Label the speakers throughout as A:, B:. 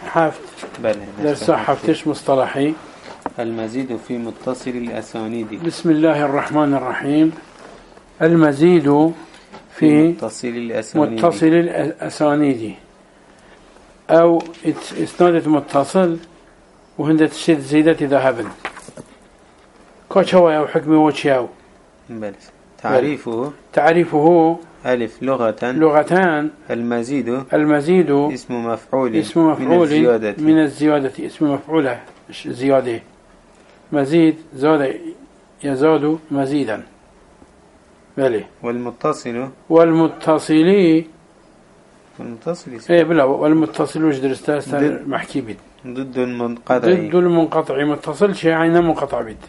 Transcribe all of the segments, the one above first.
A: حفت درس حفتش مصطلحي.
B: المزيد في متصل الأسانيد.
A: بسم الله الرحمن الرحيم. المزيد في متصل الأسانيد أو إسناد متصل وهندة الشد زيادة ذهبا كاتشوا أو حكمي وشياو. تعريفه
B: ألف
A: لغتان. المزيد
B: اسم مفعول
A: من الزيادة اسم مفعولة زيادة مزيد زاد يزاد مزيدا. بلى والمتصل ايه بلا والمتصل وش درسته محكي بيت
B: ضد المنقطع
A: متصل شيء عين منقطع بيت.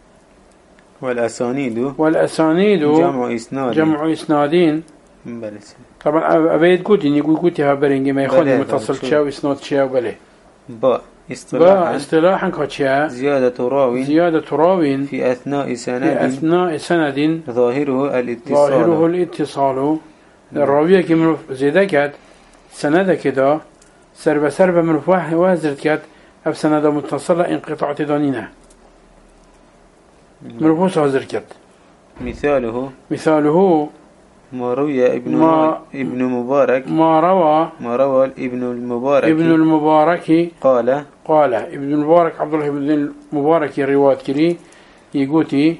A: والأسانيد جمع إسنادين. طبعا أبيت قوتين يقول قوتها برينجي ما يخوني متصل شاو إسناد شاو بله
B: باء
A: اصطلاحا كاتشا
B: زيادة
A: راو
B: في أثناء سند ظاهره
A: الاتصال الراوية كي زيادة كات سند كده سرب من فواه وازرت كات أب سند متصلة انقطاع تدانينه مرفوس هازر كات. مثاله
B: ما روى ابن مبارك
A: ما روى
B: ابن المبارك قال
A: ابن المبارك عبد الله بن المبارك رواية كري يقولي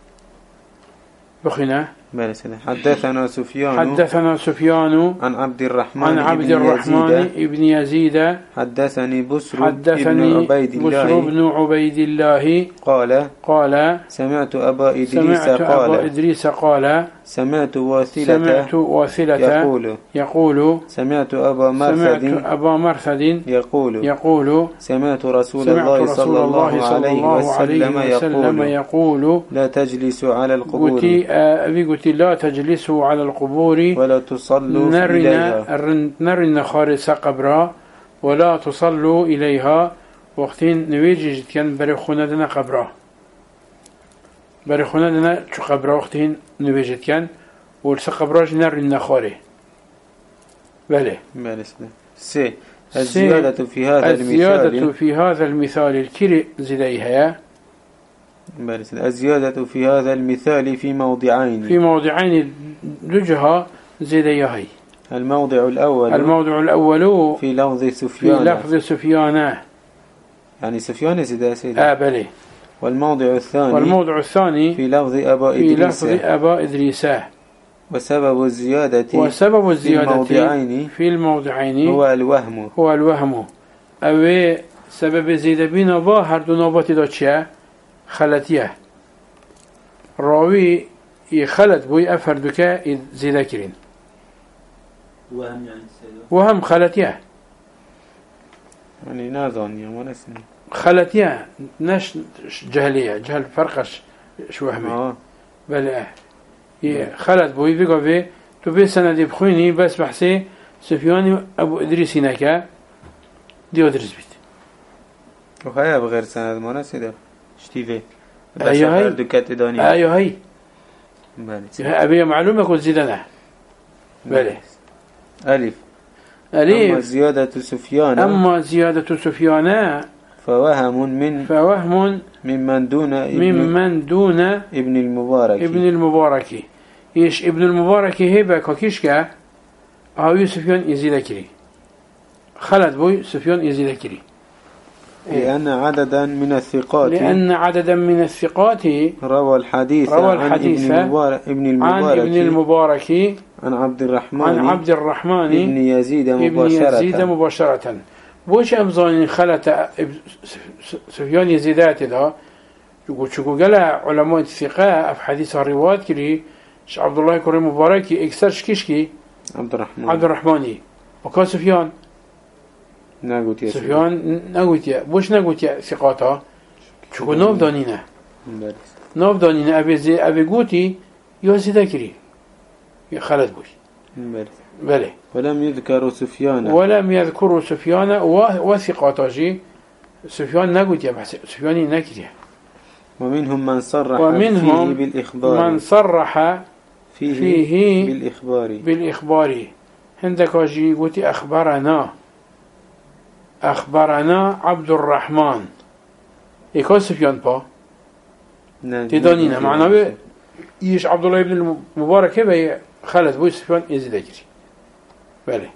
A: بخنا
B: حدثنا
A: سفيان
B: عن عبد الرحمن
A: ابن يزيد
B: حدثني بسر بن
A: عبيد الله قال
B: سمعت أبا إدريس قال سمعت واثلة يقول سمعت أبا
A: مرثد يقول
B: سمعت رسول الله صلى الله عليه وسلم يقول لا تجلسوا على القبور
A: لا تجلسوا على القبور
B: ولا تصلوا إليها
A: نرن خارس قبرا ولا تصلوا إليها وقتين نويجي كان بريخونا دنا قبرا بريخونا دنا شو قبرا وقتين نويجي كان والسقبراج نرن خاري بله
B: الزيادة
A: في هذا المثال الكري زديها
B: الزيادة في هذا المثال في موضعين
A: لجها زديها.
B: الموضع
A: الأول
B: في لفظ
A: سفيان
B: يعني سفيان زدا
A: بلي.
B: والموضع الثاني
A: في لفظ أبا إدريس.
B: وسبب الزيادة
A: في الموضعين
B: هو
A: الوهم أو سبب زيادة بين ظاهر دونوبات داتشا خلتيه راوي يخلت بوي أفردك زيادة كرين وهم خلتيه
B: يعني ناظن يا ونسن
A: خلتيه نش جهل فرقش شو وهمي بل خلت بوي بيقى تو بي سند بخويني بس بحسي سفياني أبو إدريس هناك ديو درس بيت
B: وهي بغير سند ما نسيده شتيفي
A: أيوه هاي أبي معلومة كل زيدنا بله
B: ألف أما زيادة سفيان فوهم ممن دون ابن
A: المبارك إيش ابن المبارك هيبة كيشكا هاوي سفيان يزيد كري خلد بوي سفيان يزيد كري
B: لأن عددا من الثقات
A: روى الحديث عن ابن المبارك
B: عن عبد
A: الرحمن
B: ابن يزيد
A: مباشرة بوش أمزان خلت سفيان يزيدات ذا يقول شكو قال علماء الثقة في حديث الروايات كري عبد الله كريم مبارك اكثر شكيشكي عبد الرحمن وكان سفيان نقول يا بوش نقول يا ثقاته شو نوب دانينا أبي قوتي يوزي ذكري يا خالد بوش بله
B: ولم يذكر
A: سفيان وثقاته سفيان نقول يا بس سفياني نكري
B: ومنهم من
A: صرح فيه
B: بالإخبار
A: عندك أجي قلت أخبرنا أخبرنا عبد الرحمن إيكو سفيان با تدانينا معناه يش عبد الله بن المبارك هبه خالد بو سفيان يزيد أجري بله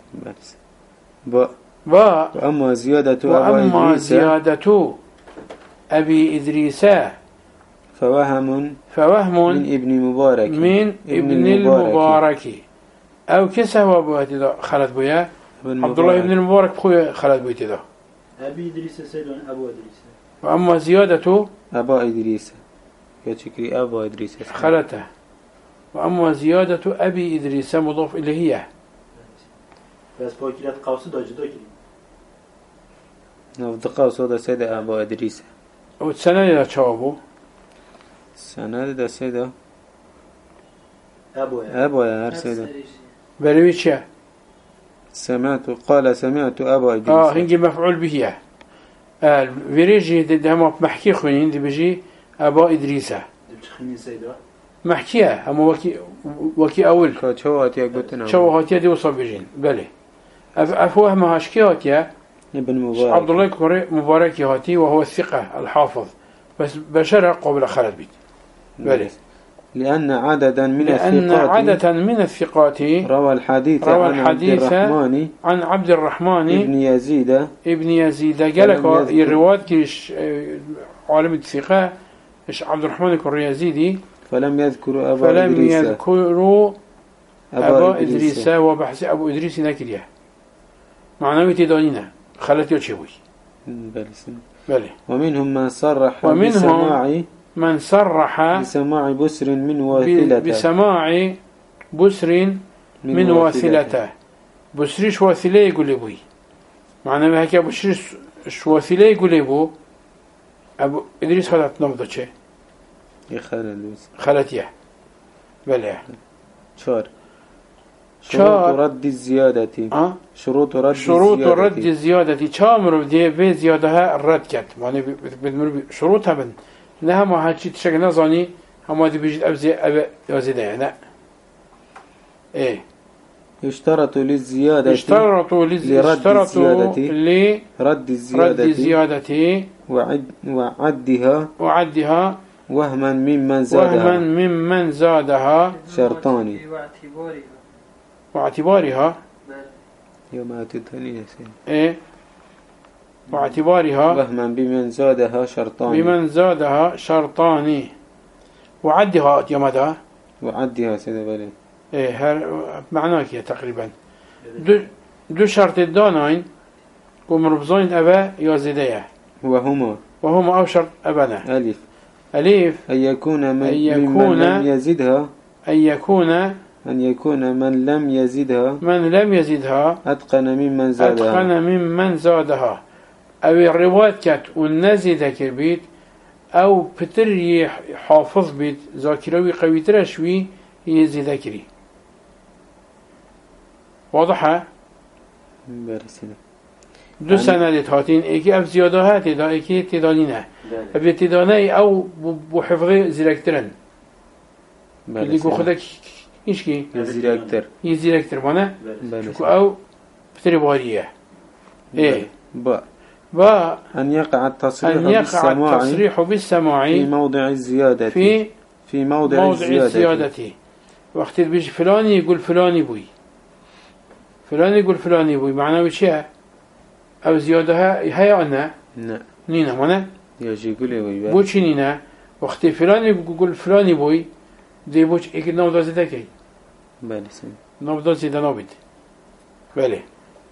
B: وأما
A: زيادة أبي إدريس
B: فوهم من ابن المبارك
A: أو كسه بواتي خالد بويا عبد الله بن المبارك خويا خالد بويتي ده
C: أبي إدريس سيدون أبو إدريس.
A: وأما زيادة
B: أبا إدريس يشكري أبا إدريس
A: خالته. وأما زيادة أبي إدريس مضاف إليه
C: بس باكرات قوس داجدا كريم
B: نفط قوس هذا سيد أبا إدريس
A: والسنة إلى شابه
B: سنة ده سيد
C: أبو
B: يا سيد
A: برويتشا
B: سمعت أبا إدريس
A: هنجي مفعول به فيريجي ده محكي خونين دي بيجي أبا إدريس محكيها هم وكي أول شو هاتيا دي وصل بيجين بله أفوه ما هاشكي هاتيا
B: ابن مبارك
A: عبد الله مبارك هاتي وهو الثقة الحافظ بس بشرة قبل خالد بيت بله
B: لأن عددا
A: من الثقات
B: روى الحديث
A: عن عبد الرحمن
B: ابن يزيد
A: قالك الرواية كيش عالم الثقة عبد الرحمن اليزيدي
B: فلم يذكروا
A: أبا إدريس وبحث أبو إدريس نكريه معنوي تدانينا خلت يوشيوي
B: بله ومنهم من صرح بسماع بسر من واثلته
A: بسماع بسر من واثلته بسريش واثلة يقول بوي معناه هكذا بسريش واثلة يقول أبو إدريس خلت نبضة شيء خلت يه بله
B: شروط رد الزيادة شروط رد
A: الزيادة شامر دي في زيادها الرد كت يعني بدمر شروطها بن نها ما هالشيء تشكل نظاني هم دي بيجي أبزي يزيد يعني إيه
B: يشترط للزيادة لرد الزيادة وعدها وهما
A: ممن زادها
B: شرطان
A: واعتبارها
B: يوم تدني
A: إيه واعتبارها
B: وهما بمن زادها
A: شرطان وعدها يوم
B: وعدها سيدة بالي
A: إيه معناه كي تقريبا دو شرط الدانين ومربزين أبا يزيدية
B: وهما
A: أو شرط أبنا ألف
B: أن يكون من لم يزدها من لم يزدها أتقن
A: ممن زادها أو الرواية كات والنزيدة كبيت أو بتر حافظ بيت ذاكروي قوي ترشوي يزيد ذاكري واضحة؟ دو سنة هاتين ايكي اف زيادة هاتي دا ايكي تدانينه ابي تداني او بحفظي زيركترن اللي يقول خدك ايش كي يزيركتر مانا شكو او بتري بارية ايه
B: أن يقع التصريح بالسماع في موضع الزيادة في موضع الزيادة
A: وقت بيجي فلاني يقول فلاني بوي معناه وشيء أو زيادة هي أنا نينا مانا
B: يجي يقول بوي
A: بوش نينا وقت فلاني يقول فلاني بوي دي بوش إيك نوبدا زيدا كي نوبدا زيدا نوبد بله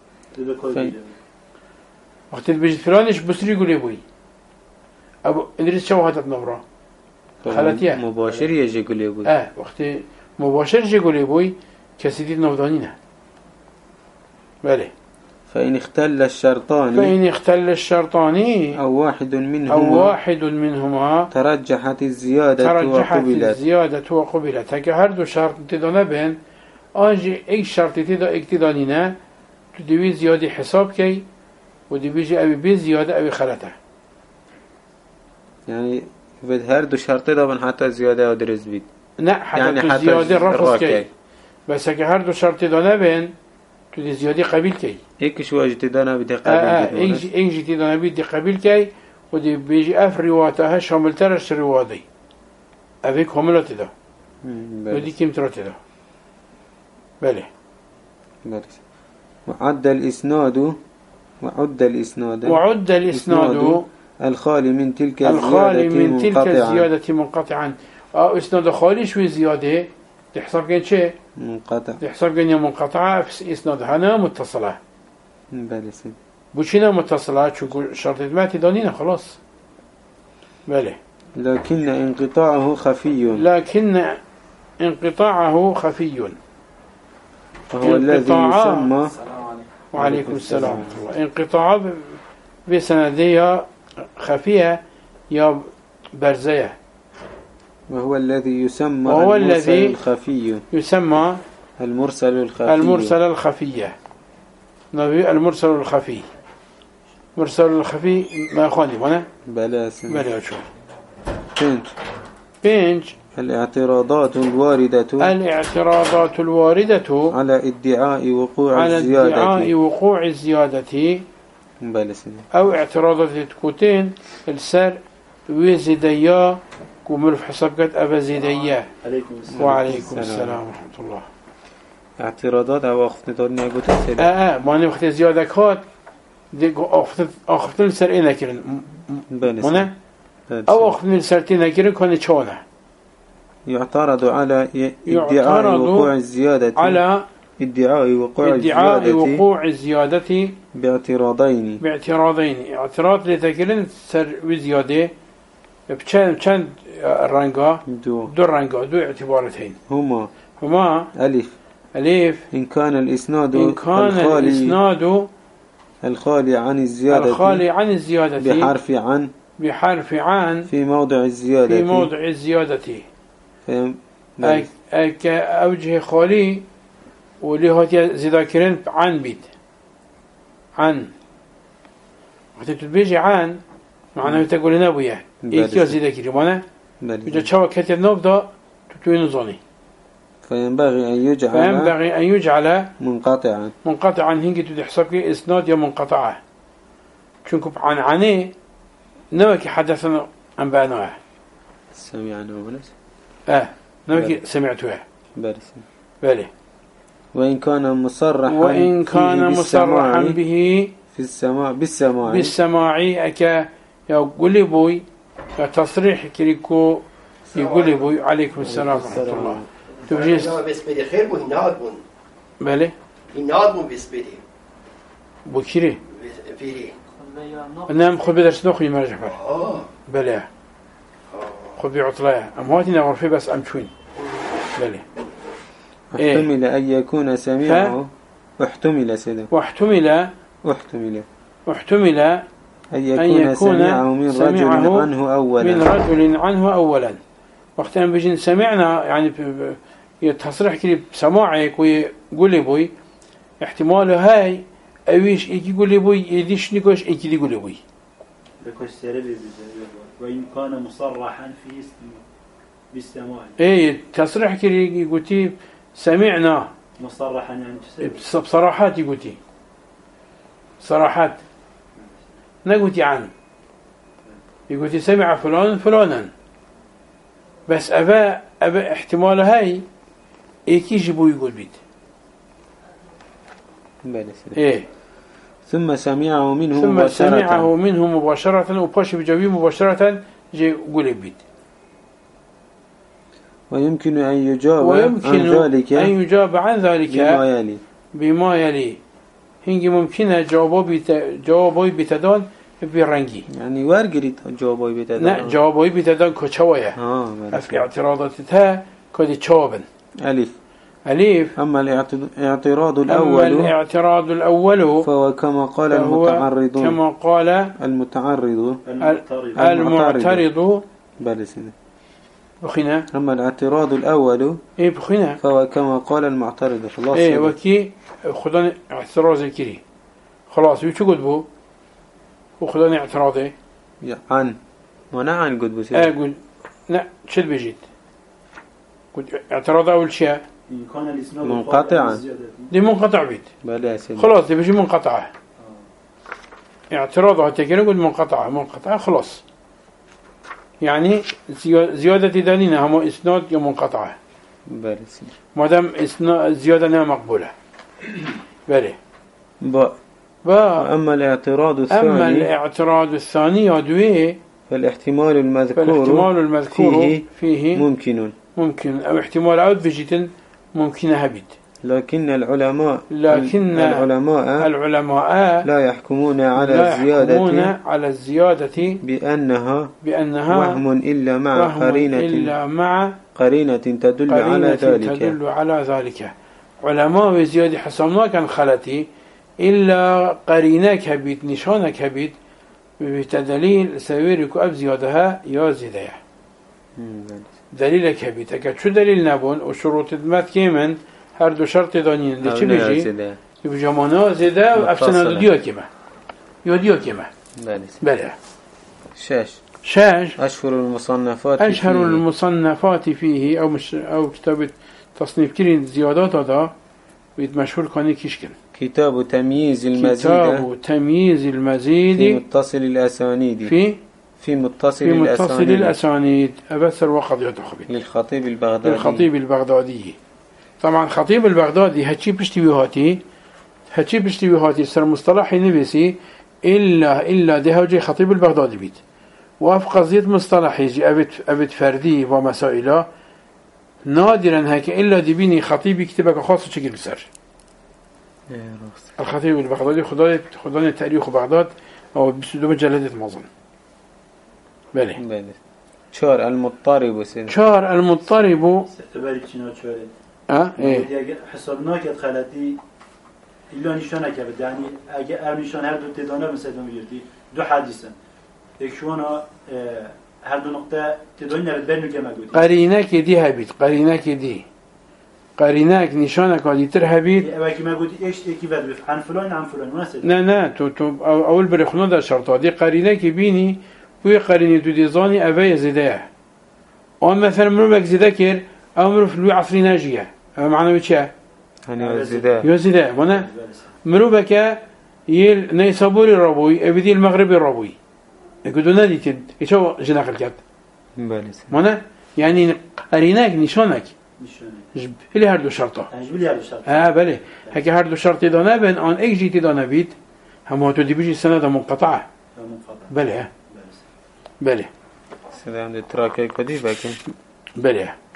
A: وقت بيجي فلانيش بسري يقول بوي أبو إدريس شو هاتت نبرة خلاتيه
B: مباشر يجي يقول بوي
A: وقت مباشر يجي يقول بوي كسيدي نوبدانينا بله
B: فإن اختل الشرطان أو واحد منهما ترجحت الزيادة
A: وقبلت هكا هردو شرط تدانا بين آنجي اي شرط تدا اكتدانينا تدوي زيادة حساب كي ودي بيجي أبي بي زيادة أبي خلته
B: يعني بد هردو شرط تدا حتى زيادة ودرز بيت
A: لا حتى زيادة رفض كي بس هكا هردو شرط تدانا بين تدي زيادة قبيل كي
B: إيش واجد تدانا بدي قبيل
A: إيش تدانا بدي قبيل كي ودي بيجي أف رواتها شامل ترش روادي أفيك هملت ده ودي كم ترت ده بله
B: وعد الإسناد الخالي من تلك
A: الزيادة منقطعا إسناد خالي شوي زيادة تحسب كين شيء
B: منقطع
A: تحسب كين منقطعة في إسناد هنا متصلة
B: بله
A: بوشينا متصلة شو شرط ماتي دانينا خلاص بله
B: لكن انقطاعه خفي فهو الذي يسمى
A: وعليكم السلام انقطاع بسندية خفية يا برزية
B: وهو الذي يسمى المرسل
A: الخفي نبي المرسل الخفي ما أخواني وانا
B: بلا
A: شو
B: بينج الاعتراضات الواردة على ادعاء وقوع الزيادة
A: أو اعتراضات تكوتين السر وزيدية كمل في حسابات أبا زيدية وعليكم السلام ورحمة الله
B: اعتراضات أو أخذ نتورني أقول تسير
A: ما نبخت زيادة كات أخذت السر إيه نكرن هنا أو أخذ السرتين نكرن كان شونه
B: يعترض على ادعاء وقوع الزيادة باعتراضين
A: اعتراض لتكرن سر وزيادة بچند رنگا دو اعتبارتين هما ألف
B: إن كان الإسناد الخالي عن الزيادة
A: بحرف عن
B: في موضع
A: الزيادة أوجه خالي واللي هو ذكرين عن بيت عن وقت تبيجي عن معناه تقول لنا وياه إيكي ذكري معناه إذا شو كتير نبضة تتوين ظني
B: فينبغي أن يجعل
A: منقطعا هنجي تحسب إسناد يا منقطعة شنكب عن عني نوكي حدثنا عن بانوه
B: سمعنا ونس
A: نوكي سمعتها بله
B: وإن كان
A: مصرحا به
B: في
A: بالسماع أكا يقول بوي تصريح كريكو يقول بوي عليكم السلام ورحمة الله
D: تبجيس بسبدي خير بو هنادبون
A: بله
D: هنادبون بسبدي
A: بكيري
D: فيه
A: نعم خذ بدرس نخوي مرجع بله خذ بعطلاء أمواتي نغرفي بس أمشوين بله
B: احتمل أن يكون سميعه واحتمل أن يكون سميعه من
A: رجل عنه أولا وقت أن بيجي سمعنا يعني يتصرح كده بسماعك ويقول بوي احتماله هاي أويش إيكي يقول بوي يديش نيكوش إيكي يقول بوي
C: وإن كان مصرحا في بالسماع
A: تصريح كده يقولي سمعنا
C: مصرحا يعني
A: بصراحات يقولي صراحات نقولي عن يقولي سمع فلانا بس أبا احتمال هاي إيكي جبو يقول بيت
B: ثم سمعه
A: منه مباشرة وباش بجوي مباشرة جي قول بيت
B: ويمكن أن يجاب عن ذلك
A: بما يلي هنجي ممكن جوابي بتدان برنجي
B: يعني وارجري جوابي بتدان
A: لا جوابي بتدان كشوية في اعتراضاتها كدي تشوبن أليف
B: أما الاعتراض الأول فهو كما قال
A: المعترض بخنا
B: أما الاعتراض الأول
A: بخنا
B: فهو كما قال المعترض خلاص
A: وكي خدان اعتراض الكري خلاص يشو قد بو وخدان اعتراضي
B: عن وانا عن قد بو
A: قل لا شد بجيت قلت اعتراض أول شيء
B: منقطعا
A: دي منقطع بيت
B: بلا سيدي
A: خلاص دي بيجي منقطعة اعتراضها تكين يقول منقطعة خلاص يعني زيادة دانينا هم إسناد يا منقطعة
B: بلا سيدي
A: ما دام زيادة نها مقبولة بله
B: أما الاعتراض
A: الثاني يدوي
B: فالاحتمال المذكور فيه
A: ممكن أو احتمال عود فيجيتن ممكن هبيت
B: لكن العلماء لا يحكمون
A: على الزيادة
B: بأنها وهم إلا مع قرينة تدل
A: على ذلك علماء وزيادة حسبنا كان خلتي إلا قرينك هبيت نشانك هبيت بتدليل سويرك أب زيادها يا زيادة دليلك هبيت أكاد شو دليل نبون وشروط المات كيمن هر دو شرط دانين دي چه بيجي يبقى جمانا زيادة وأفسنا ديو كيما بله شاش
B: أشهر
A: المصنفات فيه أو كتاب تصنيف كرين زيادات هذا بيت مشهور كاني كيشكن
B: كتاب تمييز
A: المزيد
B: في متصل
A: الأسانيد أبسر وقد يتخبط للخطيب البغدادي طبعا خطيب البغدادي هاتشي بشتي بهاتي سر مصطلحي نبسي إلا ده وجه خطيب البغدادي بيت وافق زيت مصطلحي جي أبد فردي ومسائله نادرا هيك إلا دبيني خطيب يكتبك خاصة شكل بسر الخطيب البغدادي خداني تاريخ بغداد أو بسدوم جلدة مظن بله
B: شار المضطرب
C: ايه حسابناك خلاتي إلا نشانك يعني أجا نشان هر دو تدانا مثلا میگردی دو حدیثن یک شونا هر دو نقطه تدانی نبود بینو که مگودی
A: قرینک دی هبید قرینک نشانك هاديتر هبيد
C: اواكي ما قلت ايش اكي فد عن فلان مناسب
A: لا تو اول برخنا ده شرط دي قرينه بيني وي قرينه تو ديزاني اوي زيده اون مثلا مروك زيدكر امر في العصر ناجيه معناه وش
B: انا زيده
A: يزيده وانا مروبك يل نيسابوري الربوي ابدي المغربي الربوي يقولوا نادي ايشو جناح الكات
B: باليس
A: وانا يعني قرينك نشانك اللي هردو شرطه بله هكي هردو شرطي دانا بين آن ايك جيتي دانا بيت هم تو دي بيجي سنة منقطعة بله
B: سنة عند التراكي كديش باكين
A: بله